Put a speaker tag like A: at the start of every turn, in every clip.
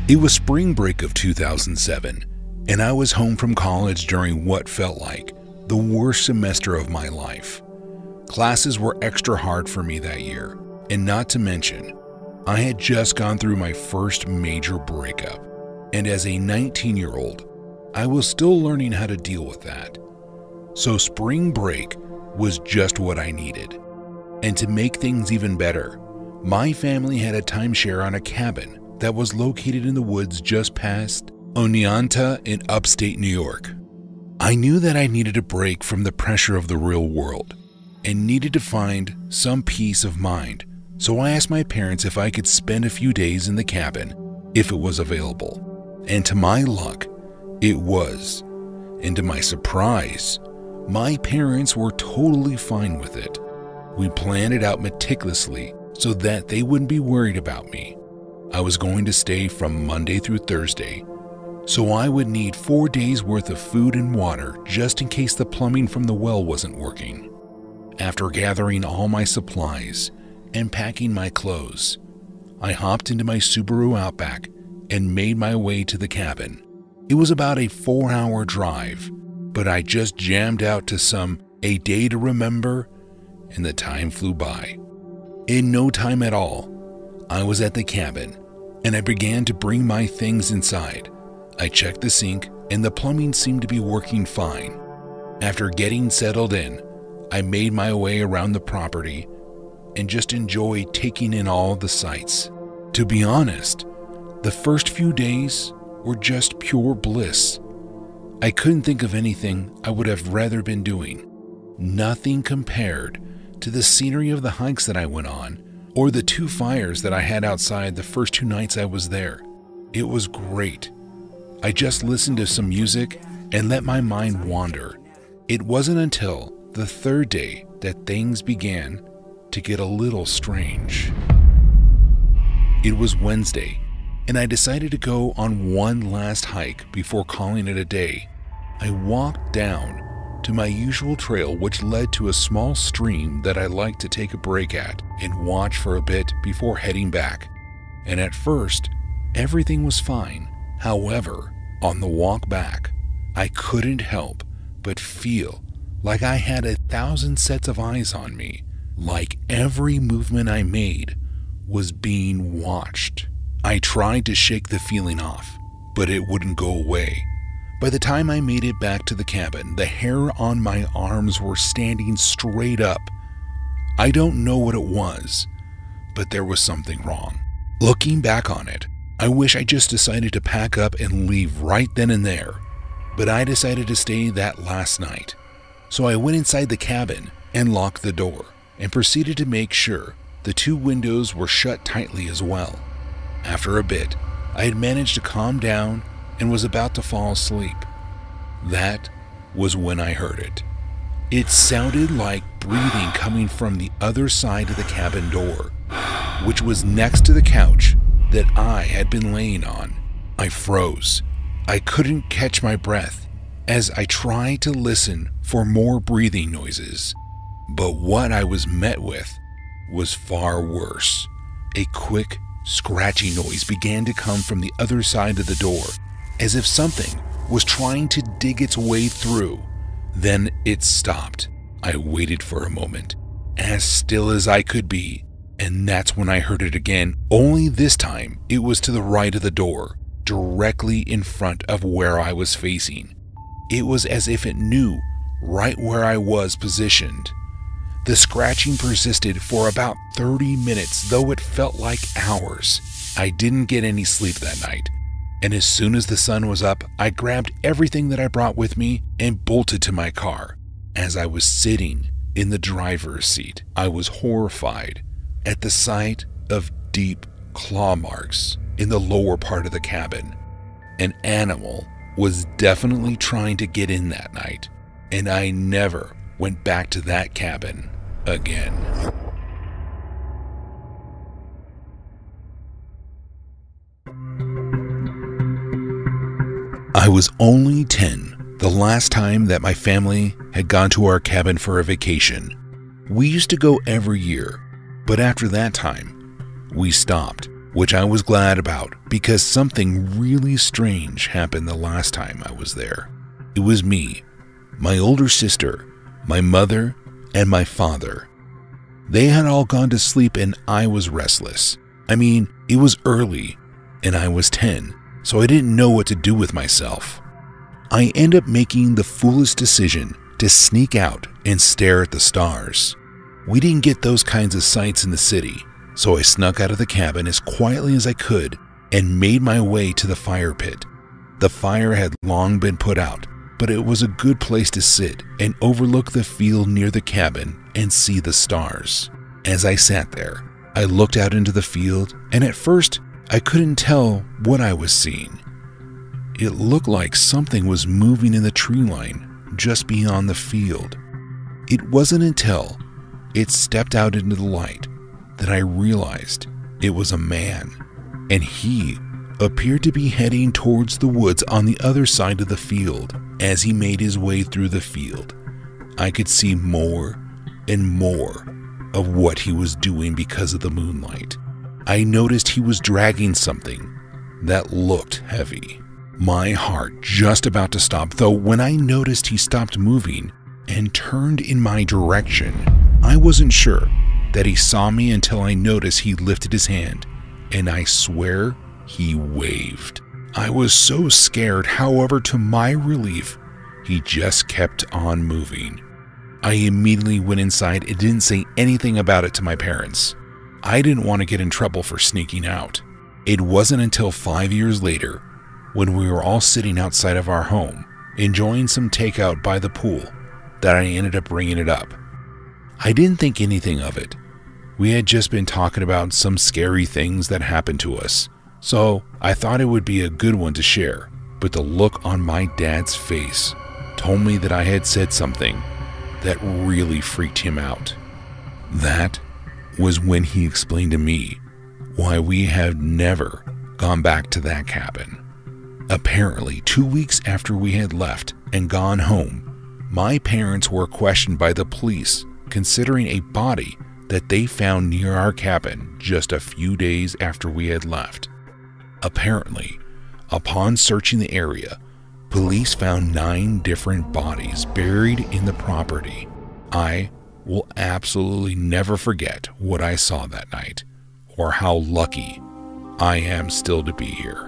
A: It was spring break of 2007, and I was home from college during what felt like the worst semester of my life. Classes were extra hard for me that year, and not to mention, I had just gone through my first major breakup, and as a 19-year-old, I was still learning how to deal with that. So spring break was just what I needed. And to make things even better, my family had a timeshare on a cabin that was located in the woods just past Oneonta in upstate New York. I knew that I needed a break from the pressure of the real world and needed to find some peace of mind, so I asked my parents if I could spend a few days in the cabin if it was available. And to my luck, it was. And to my surprise, my parents were totally fine with it. We planned it out meticulously so that they wouldn't be worried about me. I was going to stay from Monday through Thursday, so I would need 4 days worth of food and water just in case the plumbing from the well wasn't working. After gathering all my supplies and packing my clothes, I hopped into my Subaru Outback and made my way to the cabin. It was about a 4-hour drive, but I just jammed out to some A Day to Remember, and the time flew by. In no time at all, I was at the cabin, and I began to bring my things inside. I checked the sink, and the plumbing seemed to be working fine. After getting settled in, I made my way around the property and just enjoyed taking in all the sights. To be honest, the first few days were just pure bliss. I couldn't think of anything I would have rather been doing. Nothing compared to the scenery of the hikes that I went on or the 2 fires that I had outside the first 2 nights I was there. It was great. I just listened to some music and let my mind wander. It wasn't until the 3rd day that things began to get a little strange. It was Wednesday, and I decided to go on one last hike before calling it a day. I walked down to my usual trail, which led to a small stream that I liked to take a break at and watch for a bit before heading back. And at first, everything was fine. However, on the walk back, I couldn't help but feel like I had 1,000 sets of eyes on me, like every movement I made was being watched. I tried to shake the feeling off, but it wouldn't go away. By the time I made it back to the cabin, the hair on my arms were standing straight up. I don't know what it was, but there was something wrong. Looking back on it, I wish I just decided to pack up and leave right then and there, but I decided to stay that last night. So I went inside the cabin and locked the door and proceeded to make sure the 2 windows were shut tightly as well. After a bit, I had managed to calm down and was about to fall asleep. That was when I heard it. It sounded like breathing coming from the other side of the cabin door, which was next to the couch that I had been laying on. I froze. I couldn't catch my breath as I tried to listen for more breathing noises. But what I was met with was far worse. A quick, scratchy noise began to come from the other side of the door, as if something was trying to dig its way through. Then it stopped. I waited for a moment, as still as I could be, and that's when I heard it again, only this time it was to the right of the door, directly in front of where I was facing. It was as if it knew right where I was positioned. The scratching persisted for about 30 minutes, though it felt like hours. I didn't get any sleep that night, and as soon as the sun was up, I grabbed everything that I brought with me and bolted to my car. As I was sitting in the driver's seat, I was horrified at the sight of deep claw marks in the lower part of the cabin. An animal was definitely trying to get in that night, and I never went back to that cabin again. I was only 10 the last time that my family had gone to our cabin for a vacation. We used to go every year, but after that time, we stopped. which I was glad about because something really strange happened the last time I was there. It was me, my older sister, my mother, and my father. They had all gone to sleep and I was restless. I mean, it was early and I was 10, so I didn't know what to do with myself. I ended up making the foolish decision to sneak out and stare at the stars. We didn't get those kinds of sights in the city, so I snuck out of the cabin as quietly as I could and made my way to the fire pit. The fire had long been put out, but it was a good place to sit and overlook the field near the cabin and see the stars. As I sat there, I looked out into the field, and at first, I couldn't tell what I was seeing. It looked like something was moving in the tree line just beyond the field. It wasn't until it stepped out into the light that I realized it was a man, and he appeared to be heading towards the woods on the other side of the field. As he made his way through the field, I could see more and more of what he was doing because of the moonlight. I noticed he was dragging something that looked heavy. My heart just about to stop, though when I noticed he stopped moving and turned in my direction. I wasn't sure that he saw me until I noticed he lifted his hand, and I swear he waved. I was so scared, however, to my relief, he just kept on moving. I immediately went inside and didn't say anything about it to my parents. I didn't want to get in trouble for sneaking out. It wasn't until 5 years later, when we were all sitting outside of our home, enjoying some takeout by the pool, that I ended up bringing it up. I didn't think anything of it. We had just been talking about some scary things that happened to us, so I thought it would be a good one to share, but the look on my dad's face told me that I had said something that really freaked him out. That was when he explained to me why we had never gone back to that cabin. Apparently, 2 weeks after we had left and gone home, my parents were questioned by the police considering a body that they found near our cabin just a few days after we had left. Apparently, upon searching the area, police found 9 different bodies buried in the property. I will absolutely never forget what I saw that night, or how lucky I am still to be here.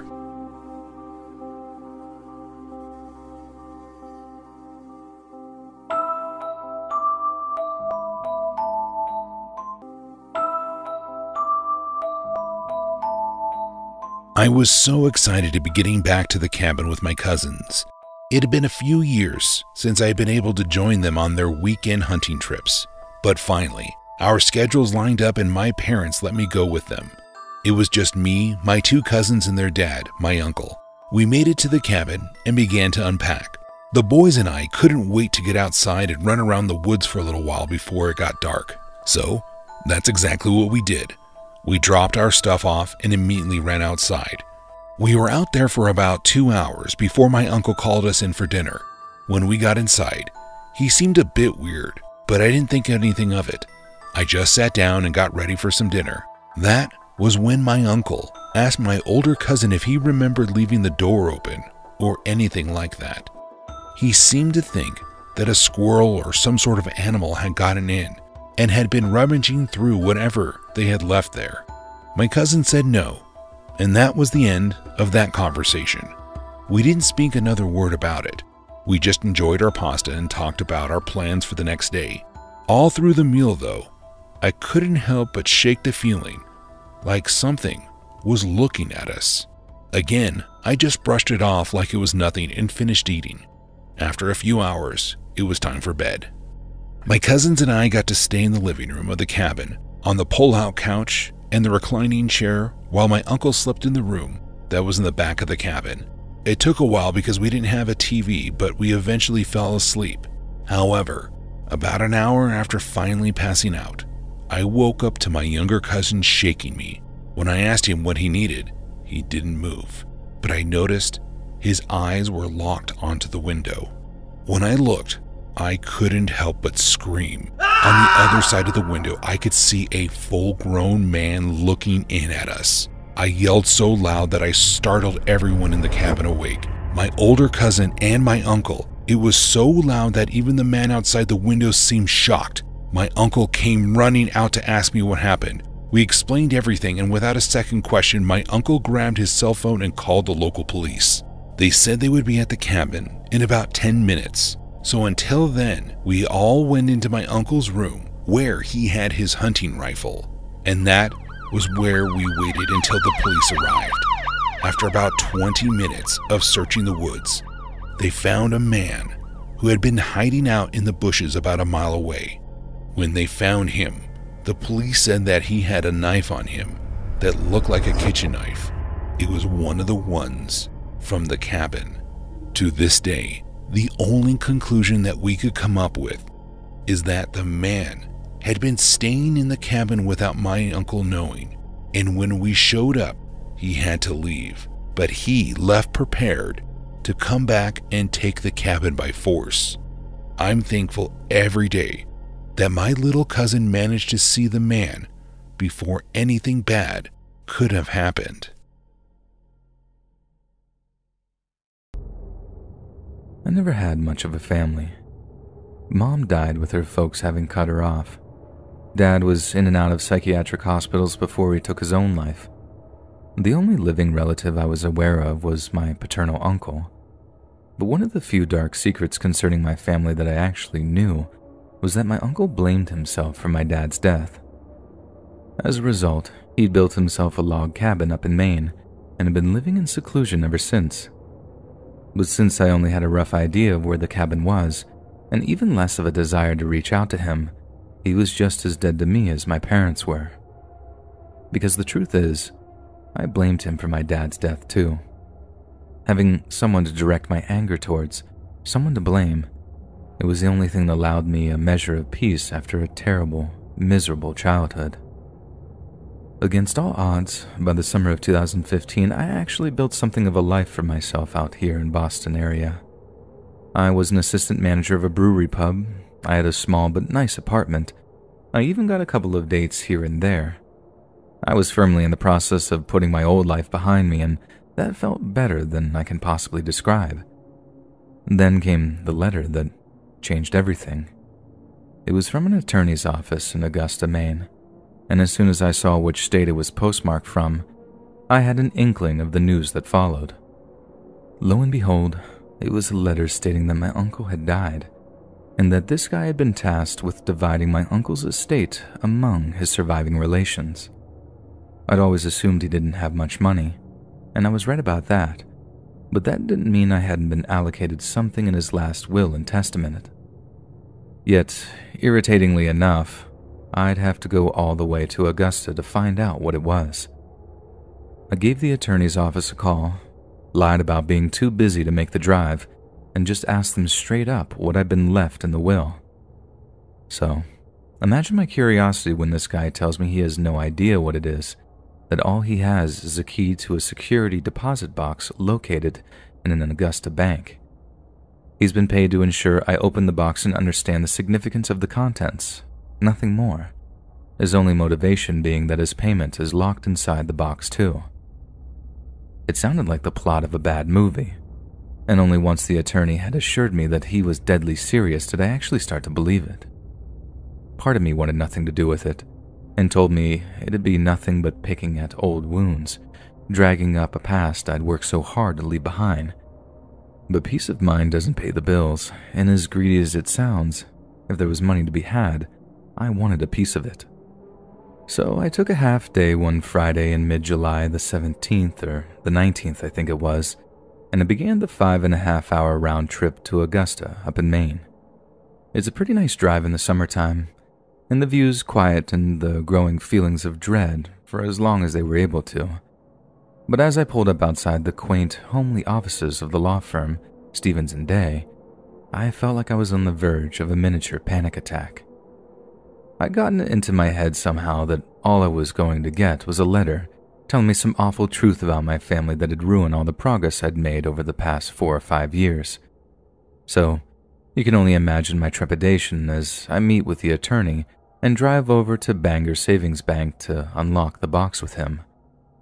A: I was so excited to be getting back to the cabin with my cousins. It had been a few years since I had been able to join them on their weekend hunting trips, but finally, our schedules lined up and my parents let me go with them. It was just me, my 2 cousins, and their dad, my uncle. We made it to the cabin and began to unpack. The boys and I couldn't wait to get outside and run around the woods for a little while before it got dark. So, that's exactly what we did. We dropped our stuff off and immediately ran outside. We were out there for about 2 hours before my uncle called us in for dinner. When we got inside, he seemed a bit weird, but I didn't think anything of it. I just sat down and got ready for some dinner. That was when my uncle asked my older cousin if he remembered leaving the door open or anything like that. He seemed to think that a squirrel or some sort of animal had gotten in and had been rummaging through whatever they had left there. My cousin said no, and that was the end of that conversation. We didn't speak another word about it. We just enjoyed our pasta and talked about our plans for the next day. All through the meal, though, I couldn't help but shake the feeling like something was looking at us. Again, I just brushed it off like it was nothing and finished eating. After a few hours, it was time for bed. My cousins and I got to stay in the living room of the cabin, on the pull-out couch and the reclining chair, while my uncle slept in the room that was in the back of the cabin. It took a while because we didn't have a TV, but we eventually fell asleep. However, about an hour after finally passing out, I woke up to my younger cousin shaking me. When I asked him what he needed, he didn't move, but I noticed his eyes were locked onto the window. When I looked, I couldn't help but scream. On the other side of the window, I could see a full-grown man looking in at us. I yelled so loud that I startled everyone in the cabin awake, my older cousin and my uncle. It was so loud that even the man outside the window seemed shocked. My uncle came running out to ask me what happened. We explained everything, and without a second question, my uncle grabbed his cell phone and called the local police. They said they would be at the cabin in about 10 minutes. So until then, we all went into my uncle's room where he had his hunting rifle. And that was where we waited until the police arrived. After about 20 minutes of searching the woods, they found a man who had been hiding out in the bushes about a mile away. When they found him, the police said that he had a knife on him that looked like a kitchen knife. It was one of the ones from the cabin. To this day, the only conclusion that we could come up with is that the man had been staying in the cabin without my uncle knowing, and when we showed up, he had to leave, but he left prepared to come back and take the cabin by force. I'm thankful every day that my little cousin managed to see the man before anything bad could have happened.
B: I never had much of a family. Mom died with her folks having cut her off. Dad was in and out of psychiatric hospitals before he took his own life. The only living relative I was aware of was my paternal uncle. But one of the few dark secrets concerning my family that I actually knew was that my uncle blamed himself for my dad's death. As a result, he'd built himself a log cabin up in Maine and had been living in seclusion ever since. But since I only had a rough idea of where the cabin was, and even less of a desire to reach out to him, he was just as dead to me as my parents were. Because the truth is, I blamed him for my dad's death too. Having someone to direct my anger towards, someone to blame, it was the only thing that allowed me a measure of peace after a terrible, miserable childhood. Against all odds, by the summer of 2015, I actually built something of a life for myself out here in Boston area. I was an assistant manager of a brewery pub. I had a small but nice apartment. I even got a couple of dates here and there. I was firmly in the process of putting my old life behind me, and that felt better than I can possibly describe. Then came the letter that changed everything. It was from an attorney's office in Augusta, Maine, and as soon as I saw which state it was postmarked from, I had an inkling of the news that followed. Lo and behold, it was a letter stating that my uncle had died, and that this guy had been tasked with dividing my uncle's estate among his surviving relations. I'd always assumed he didn't have much money, and I was right about that, but that didn't mean I hadn't been allocated something in his last will and testament. Yet, irritatingly enough, I'd have to go all the way to Augusta to find out what it was. I gave the attorney's office a call, lied about being too busy to make the drive, and just asked them straight up what had been left in the will. So, imagine my curiosity when this guy tells me he has no idea what it is, that all he has is a key to a security deposit box located in an Augusta bank. He's been paid to ensure I open the box and understand the significance of the contents, nothing more. His only motivation being that his payment is locked inside the box too. It sounded like the plot of a bad movie, and only once the attorney had assured me that he was deadly serious did I actually start to believe it. Part of me wanted nothing to do with it, and told me it'd be nothing but picking at old wounds, dragging up a past I'd worked so hard to leave behind. But peace of mind doesn't pay the bills, and as greedy as it sounds, if there was money to be had, I wanted a piece of it. So I took a half day one Friday in mid-July, the 17th or the 19th I think it was, and I began the 5.5-hour round trip to Augusta up in Maine. It's a pretty nice drive in the summertime, and the views quiet and the growing feelings of dread for as long as they were able to. But as I pulled up outside the quaint, homely offices of the law firm, Stevens & Day, I felt like I was on the verge of a miniature panic attack. I'd gotten it into my head somehow that all I was going to get was a letter telling me some awful truth about my family that had ruined all the progress I'd made over the past 4 or 5 years. So, you can only imagine my trepidation as I meet with the attorney and drive over to Bangor Savings Bank to unlock the box with him.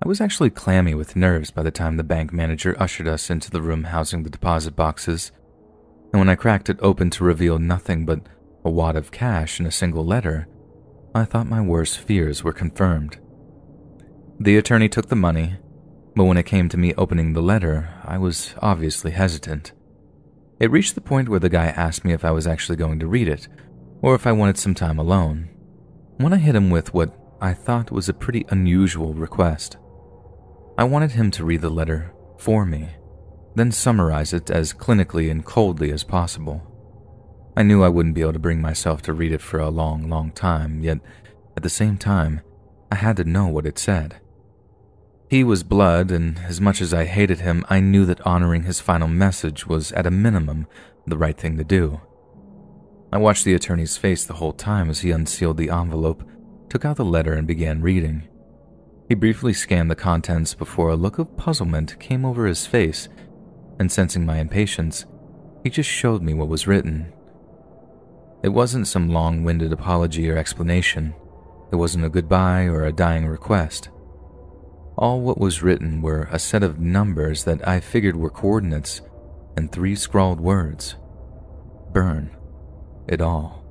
B: I was actually clammy with nerves by the time the bank manager ushered us into the room housing the deposit boxes, and when I cracked it open to reveal nothing but a wad of cash and a single letter, I thought my worst fears were confirmed. The attorney took the money, but when it came to me opening the letter, I was obviously hesitant. It reached the point where the guy asked me if I was actually going to read it, or if I wanted some time alone, when I hit him with what I thought was a pretty unusual request. I wanted him to read the letter for me, then summarize it as clinically and coldly as possible. I knew I wouldn't be able to bring myself to read it for a long, long time, yet at the same time, I had to know what it said. He was blood, and as much as I hated him, I knew that honoring his final message was at a minimum the right thing to do. I watched the attorney's face the whole time as he unsealed the envelope, took out the letter, and began reading. He briefly scanned the contents before a look of puzzlement came over his face, and sensing my impatience, he just showed me what was written. It wasn't some long-winded apology or explanation. It wasn't a goodbye or a dying request. All what was written were a set of numbers that I figured were coordinates and 3 scrawled words. Burn it all.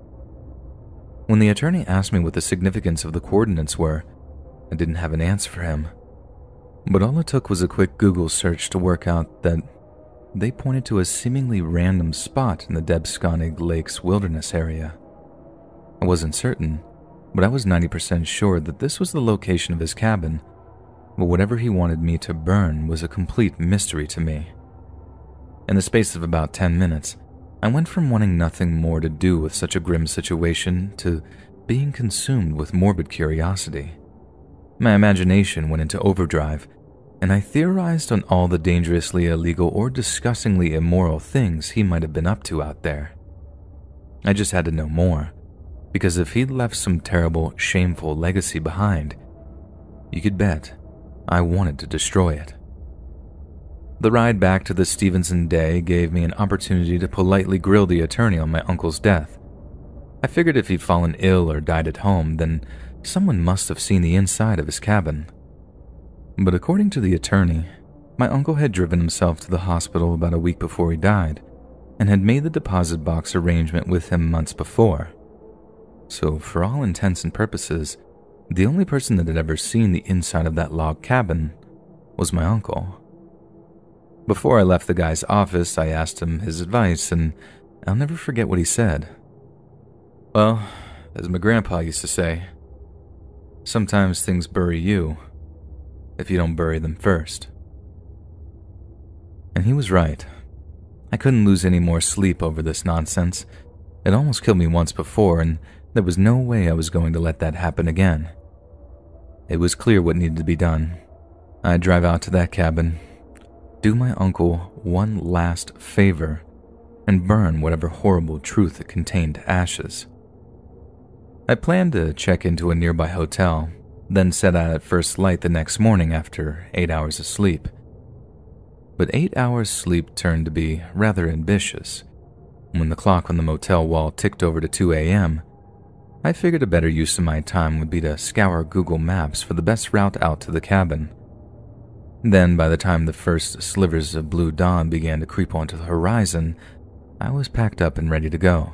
B: When the attorney asked me what the significance of the coordinates were, I didn't have an answer for him. But all it took was a quick Google search to work out that they pointed to a seemingly random spot in the Debskonig Lakes wilderness area. I wasn't certain, but I was 90% sure that this was the location of his cabin, but whatever he wanted me to burn was a complete mystery to me. In the space of about 10 minutes, I went from wanting nothing more to do with such a grim situation to being consumed with morbid curiosity. My imagination went into overdrive, and I theorized on all the dangerously illegal or disgustingly immoral things he might have been up to out there. I just had to know more, because if he'd left some terrible, shameful legacy behind, you could bet I wanted to destroy it. The ride back to the Stevenson Day gave me an opportunity to politely grill the attorney on my uncle's death. I figured if he'd fallen ill or died at home, then someone must have seen the inside of his cabin. But according to the attorney, my uncle had driven himself to the hospital about a week before he died and had made the deposit box arrangement with him months before. So for all intents and purposes, the only person that had ever seen the inside of that log cabin was my uncle. Before I left the guy's office, I asked him his advice, and I'll never forget what he said. Well, as my grandpa used to say, sometimes things bury you if you don't bury them first. And he was right. I couldn't lose any more sleep over this nonsense. It almost killed me once before, and there was no way I was going to let that happen again. It was clear what needed to be done. I'd drive out to that cabin, do my uncle one last favor, and burn whatever horrible truth it contained to ashes. I planned to check into a nearby hotel, then set out at first light the next morning after 8 hours of sleep. But 8 hours sleep turned to be rather ambitious. When the clock on the motel wall ticked over to 2 a.m., I figured a better use of my time would be to scour Google Maps for the best route out to the cabin. Then, by the time the first slivers of blue dawn began to creep onto the horizon, I was packed up and ready to go.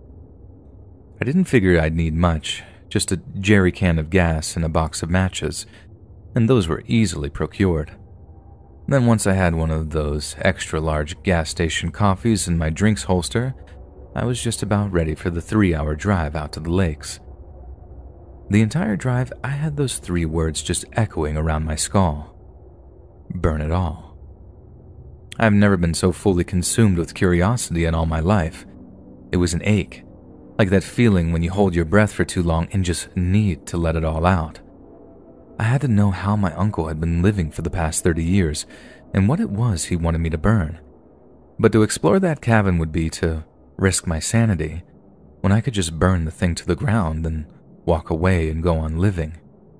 B: I didn't figure I'd need much, just a jerry can of gas and a box of matches, and those were easily procured. Then once I had one of those extra-large gas station coffees in my drinks holster, I was just about ready for the 3-hour drive out to the lakes. The entire drive, I had those 3 words just echoing around my skull. Burn it all. I've never been so fully consumed with curiosity in all my life. It was an ache, like that feeling when you hold your breath for too long and just need to let it all out. I had to know how my uncle had been living for the past 30 years and what it was he wanted me to burn. But to explore that cabin would be to risk my sanity when I could just burn the thing to the ground and walk away and go on living.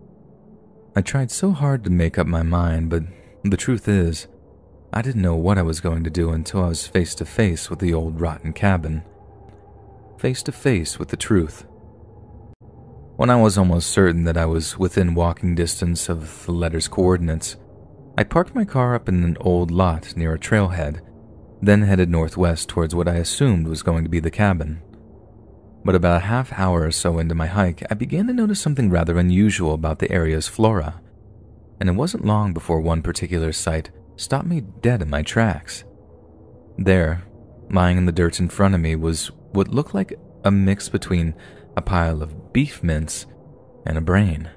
B: I tried so hard to make up my mind, but the truth is, I didn't know what I was going to do until I was face to face with the old rotten cabin. Face to face with the truth. When I was almost certain that I was within walking distance of the letter's coordinates, I parked my car up in an old lot near a trailhead, then headed northwest towards what I assumed was going to be the cabin. But about a half hour or so into my hike, I began to notice something rather unusual about the area's flora, and it wasn't long before one particular sight stopped me dead in my tracks. There, lying in the dirt in front of me, was what looked like a mix between a pile of beef mince and a brain.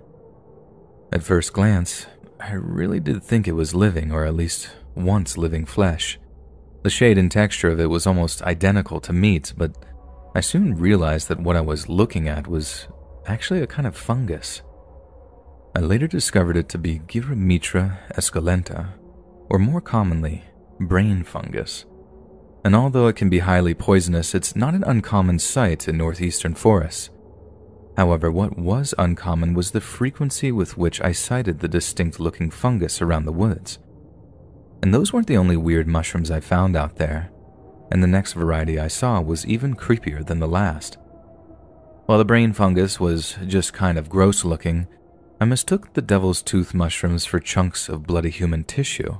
B: At first glance, I really did think it was living, or at least once living flesh. The shade and texture of it was almost identical to meat, but I soon realized that what I was looking at was actually a kind of fungus. I later discovered it to be Gyromitra esculenta, or more commonly, brain fungus. And although it can be highly poisonous, it's not an uncommon sight in northeastern forests. However, what was uncommon was the frequency with which I sighted the distinct-looking fungus around the woods. And those weren't the only weird mushrooms I found out there, and the next variety I saw was even creepier than the last. While the brain fungus was just kind of gross-looking, I mistook the devil's tooth mushrooms for chunks of bloody human tissue.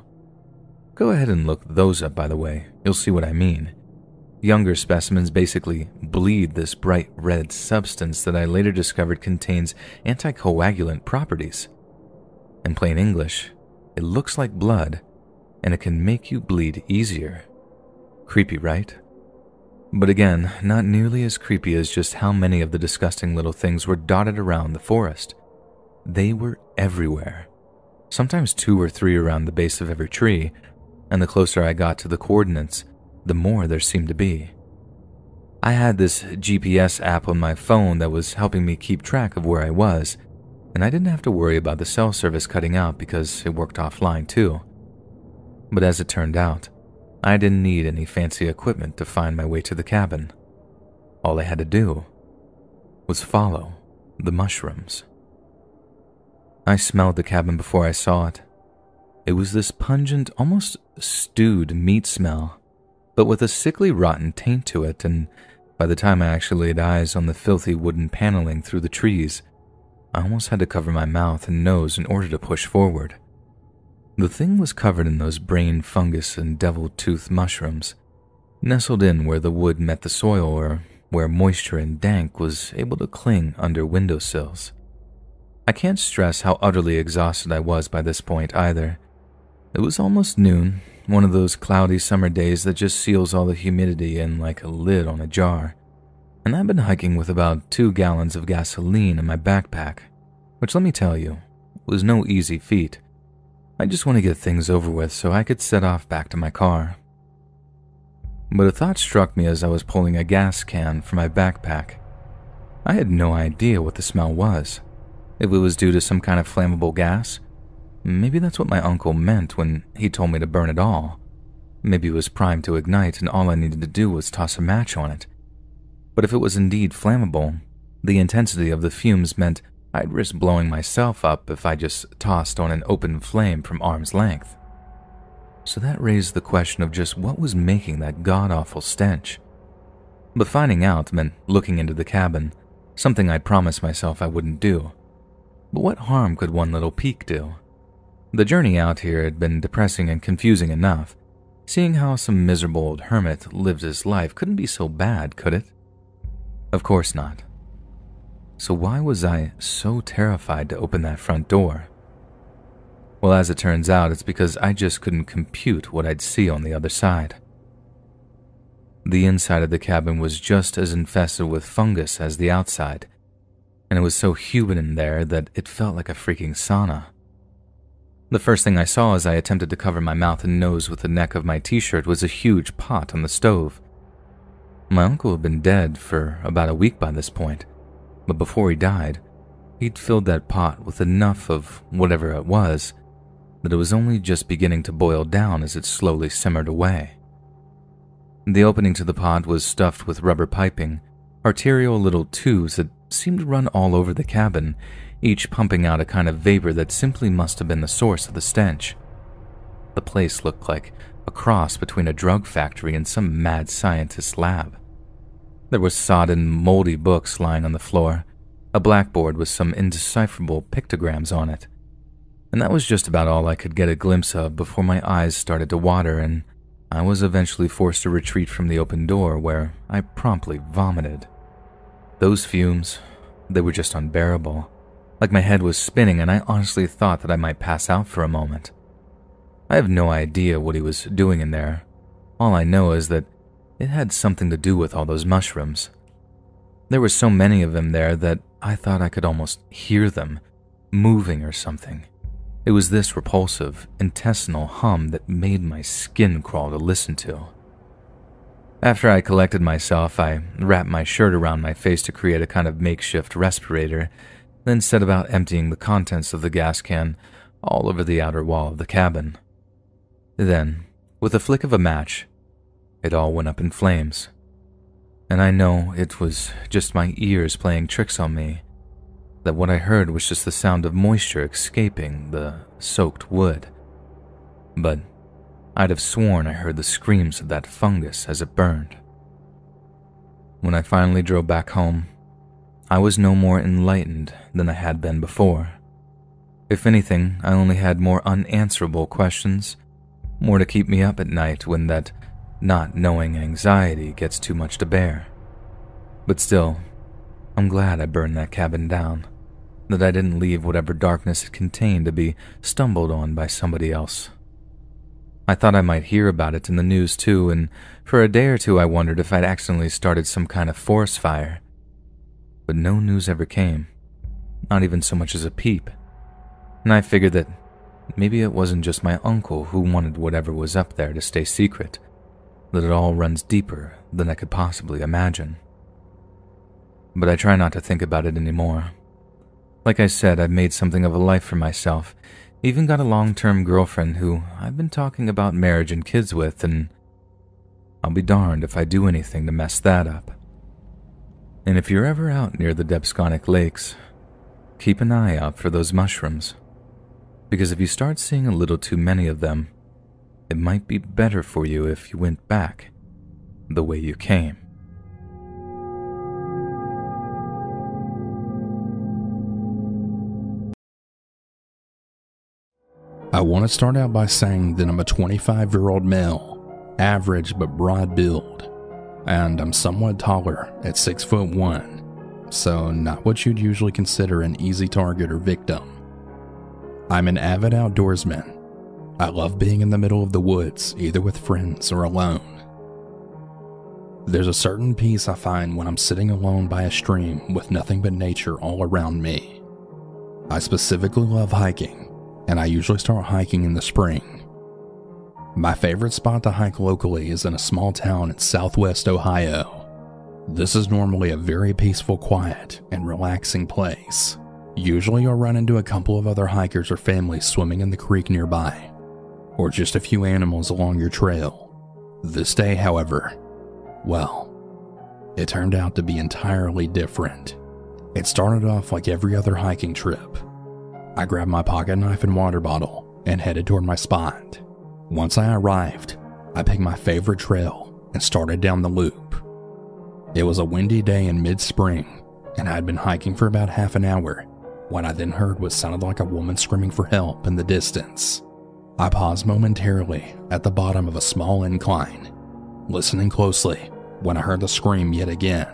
B: Go ahead and look those up, by the way. You'll see what I mean. Younger specimens basically bleed this bright red substance that I later discovered contains anticoagulant properties. In plain English, it looks like blood, and it can make you bleed easier. Creepy, right? But again, not nearly as creepy as just how many of the disgusting little things were dotted around the forest. They were everywhere. Sometimes 2 or 3 around the base of every tree, and the closer I got to the coordinates, the more there seemed to be. I had this GPS app on my phone that was helping me keep track of where I was, and I didn't have to worry about the cell service cutting out because it worked offline too. But as it turned out, I didn't need any fancy equipment to find my way to the cabin. All I had to do was follow the mushrooms. I smelled the cabin before I saw it. It was this pungent, almost stewed meat smell, but with a sickly rotten taint to it, and by the time I actually laid eyes on the filthy wooden paneling through the trees, I almost had to cover my mouth and nose in order to push forward. The thing was covered in those brain fungus and devil tooth mushrooms, nestled in where the wood met the soil or where moisture and dank was able to cling under windowsills. I can't stress how utterly exhausted I was by this point either. It was almost noon, one of those cloudy summer days that just seals all the humidity in like a lid on a jar, and I've been hiking with about 2 gallons of gasoline in my backpack, which, let me tell you, was no easy feat. I just want to get things over with so I could set off back to my car. But a thought struck me as I was pulling a gas can from my backpack. I had no idea what the smell was. If it was due to some kind of flammable gas, maybe that's what my uncle meant when he told me to burn it all. Maybe it was primed to ignite and all I needed to do was toss a match on it. But if it was indeed flammable, the intensity of the fumes meant I'd risk blowing myself up if I just tossed on an open flame from arm's length. So that raised the question of just what was making that god-awful stench. But finding out meant looking into the cabin, something I'd promised myself I wouldn't do. But what harm could one little peek do? The journey out here had been depressing and confusing enough. Seeing how some miserable old hermit lived his life couldn't be so bad, could it? Of course not. So why was I so terrified to open that front door? Well, as it turns out, it's because I just couldn't compute what I'd see on the other side. The inside of the cabin was just as infested with fungus as the outside, and it was so humid in there that it felt like a freaking sauna. The first thing I saw as I attempted to cover my mouth and nose with the neck of my t-shirt was a huge pot on the stove. My uncle had been dead for about a week by this point, but before he died, he'd filled that pot with enough of whatever it was that it was only just beginning to boil down as it slowly simmered away. The opening to the pot was stuffed with rubber piping, arterial little tubes that seemed to run all over the cabin, each pumping out a kind of vapor that simply must have been the source of the stench. The place looked like a cross between a drug factory and some mad scientist's lab. There were sodden, moldy books lying on the floor, a blackboard with some indecipherable pictograms on it. And that was just about all I could get a glimpse of before my eyes started to water and I was eventually forced to retreat from the open door where I promptly vomited. Those fumes, they were just unbearable. Like my head was spinning and I honestly thought that I might pass out for a moment. I have no idea what he was doing in there. All I know is that it had something to do with all those mushrooms. There were so many of them there that I thought I could almost hear them, moving or something. It was this repulsive, intestinal hum that made my skin crawl to listen to. After I collected myself, I wrapped my shirt around my face to create a kind of makeshift respirator, then set about emptying the contents of the gas can all over the outer wall of the cabin. Then, with a flick of a match, it all went up in flames. And I know it was just my ears playing tricks on me, that what I heard was just the sound of moisture escaping the soaked wood. But I'd have sworn I heard the screams of that fungus as it burned. When I finally drove back home, I was no more enlightened than I had been before. If anything, I only had more unanswerable questions, more to keep me up at night when that not knowing anxiety gets too much to bear. But still, I'm glad I burned that cabin down, that I didn't leave whatever darkness it contained to be stumbled on by somebody else. I thought I might hear about it in the news too, and for a day or two I wondered if I'd accidentally started some kind of forest fire. But no news ever came, not even so much as a peep. And I figured that maybe it wasn't just my uncle who wanted whatever was up there to stay secret, that it all runs deeper than I could possibly imagine. But I try not to think about it anymore. Like I said, I've made something of a life for myself, even got a long-term girlfriend who I've been talking about marriage and kids with, and I'll be darned if I do anything to mess that up. And if you're ever out near the Debsconic Lakes, keep an eye out for those mushrooms, because if you start seeing a little too many of them, it might be better for you if you went back the way you came.
C: I want to start out by saying that I'm a 25-year-old male, average but broad build, and I'm somewhat taller at 6'1", so not what you'd usually consider an easy target or victim. I'm an avid outdoorsman. I love being in the middle of the woods, either with friends or alone. There's a certain peace I find when I'm sitting alone by a stream with nothing but nature all around me. I specifically love hiking, and I usually start hiking in the spring. My favorite spot to hike locally is in a small town in southwest Ohio. This is normally a very peaceful, quiet, and relaxing place. Usually you'll run into a couple of other hikers or families swimming in the creek nearby, or just a few animals along your trail. This day, however, well, it turned out to be entirely different. It started off like every other hiking trip. I grabbed my pocket knife and water bottle and headed toward my spot. Once I arrived, I picked my favorite trail and started down the loop. It was a windy day in mid-spring, and I had been hiking for about half an hour when I then heard what sounded like a woman screaming for help in the distance. I paused momentarily at the bottom of a small incline, listening closely when I heard the scream yet again.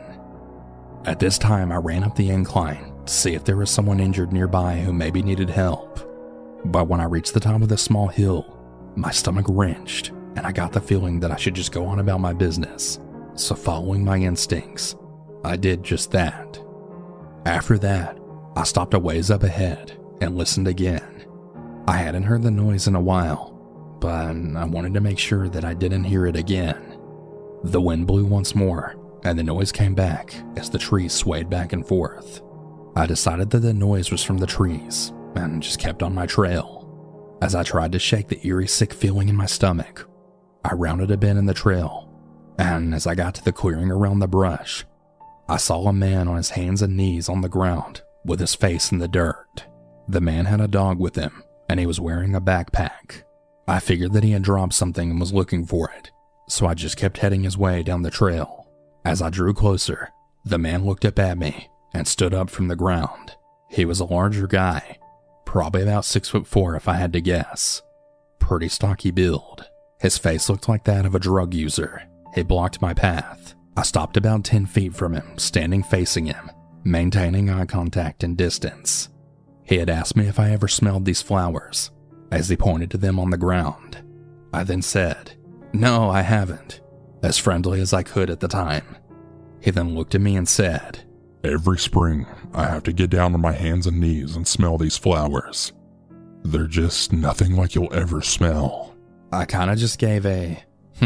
C: At this time, I ran up the incline to see if there was someone injured nearby who maybe needed help. But when I reached the top of the small hill, my stomach wrenched, and I got the feeling that I should just go on about my business. So following my instincts, I did just that. After that, I stopped a ways up ahead and listened again. I hadn't heard the noise in a while, but I wanted to make sure that I didn't hear it again. The wind blew once more, and the noise came back as the trees swayed back and forth. I decided that the noise was from the trees and just kept on my trail. As I tried to shake the eerie sick feeling in my stomach, I rounded a bend in the trail, and as I got to the clearing around the brush, I saw a man on his hands and knees on the ground with his face in the dirt. The man had a dog with him, and he was wearing a backpack. I figured that he had dropped something and was looking for it, so I just kept heading his way down the trail. As I drew closer, the man looked up at me and stood up from the ground. He was a larger guy, probably about 6'4" if I had to guess. Pretty stocky build. His face looked like that of a drug user. He blocked my path. I stopped about 10 feet from him, standing facing him, maintaining eye contact and distance. He had asked me if I ever smelled these flowers, as he pointed to them on the ground. I then said, "No, I haven't," as friendly as I could at the time. He then looked at me and said,
D: "Every spring, I have to get down on my hands and knees and smell these flowers. They're just nothing like you'll ever smell."
C: I kinda just gave a,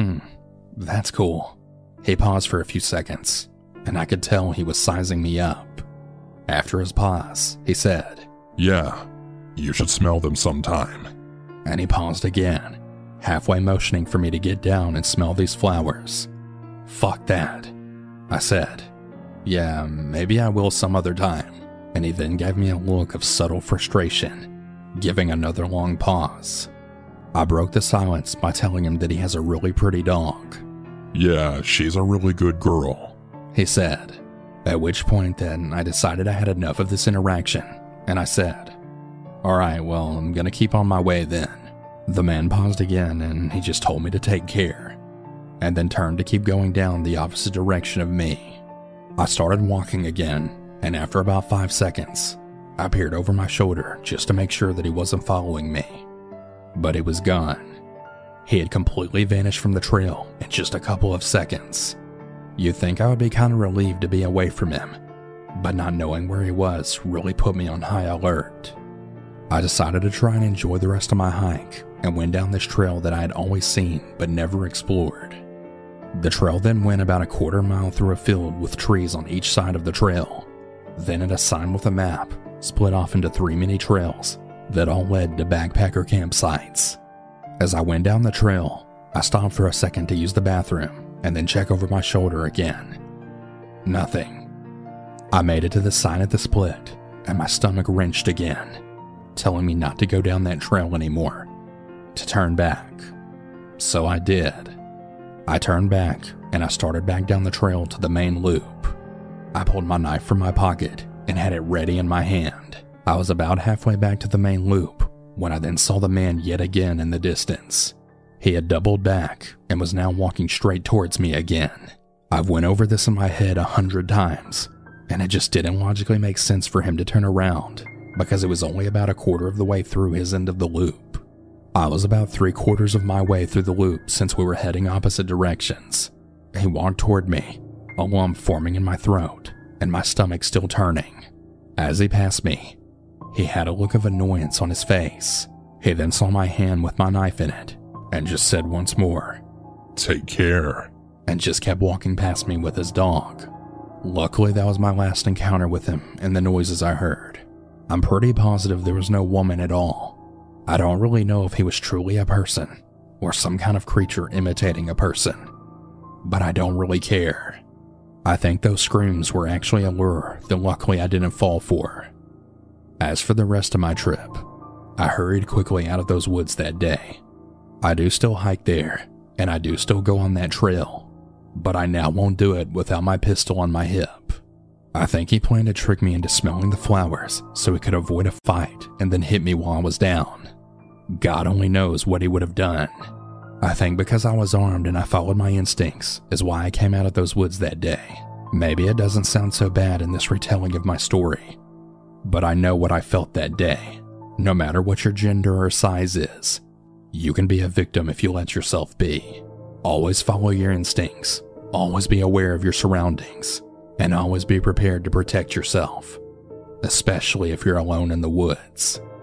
C: that's cool. He paused for a few seconds, and I could tell he was sizing me up. After his pause, he said,
D: "Yeah, you should smell them sometime."
C: And he paused again, halfway motioning for me to get down and smell these flowers. "Fuck that," I said. "Yeah, maybe I will some other time." And he then gave me a look of subtle frustration, giving another long pause. I broke the silence by telling him that he has a really pretty dog.
D: "Yeah, she's a really good girl,"
C: he said, at which point then I decided I had enough of this interaction, and I said, "Alright, well, I'm gonna keep on my way then." The man paused again, and he just told me to take care, and then turned to keep going down the opposite direction of me. I started walking again, and after about 5 seconds, I peered over my shoulder just to make sure that he wasn't following me. But he was gone. He had completely vanished from the trail in just a couple of seconds. You'd think I would be kind of relieved to be away from him, but not knowing where he was really put me on high alert. I decided to try and enjoy the rest of my hike and went down this trail that I had always seen but never explored. The trail then went about a quarter mile through a field with trees on each side of the trail. Then at a sign with a map, split off into 3 mini trails that all led to backpacker campsites. As I went down the trail, I stopped for a second to use the bathroom and then check over my shoulder again. Nothing. I made it to the sign at the split, and my stomach wrenched again, telling me not to go down that trail anymore, to turn back. So I did. I turned back, and I started back down the trail to the main loop. I pulled my knife from my pocket and had it ready in my hand. I was about halfway back to the main loop when I then saw the man yet again in the distance. He had doubled back and was now walking straight towards me again. I've went over this in my head 100 times, and it just didn't logically make sense for him to turn around because it was only about a quarter of the way through his end of the loop. I was about 3/4 of my way through the loop since we were heading opposite directions. He walked toward me, a lump forming in my throat and my stomach still turning. As he passed me, he had a look of annoyance on his face. He then saw my hand with my knife in it and just said once more,
D: "Take care,"
C: and just kept walking past me with his dog. Luckily, that was my last encounter with him and the noises I heard. I'm pretty positive there was no woman at all. I don't really know if he was truly a person or some kind of creature imitating a person, but I don't really care. I think those screams were actually a lure that luckily I didn't fall for. As for the rest of my trip, I hurried quickly out of those woods that day. I do still hike there, and I do still go on that trail, but I now won't do it without my pistol on my hip. I think he planned to trick me into smelling the flowers so he could avoid a fight and then hit me while I was down. God only knows what he would have done. I think because I was armed and I followed my instincts is why I came out of those woods that day. Maybe it doesn't sound so bad in this retelling of my story, but I know what I felt that day. No matter what your gender or size is, you can be a victim if you let yourself be. Always follow your instincts, always be aware of your surroundings, and always be prepared to protect yourself, especially if you're alone in the woods.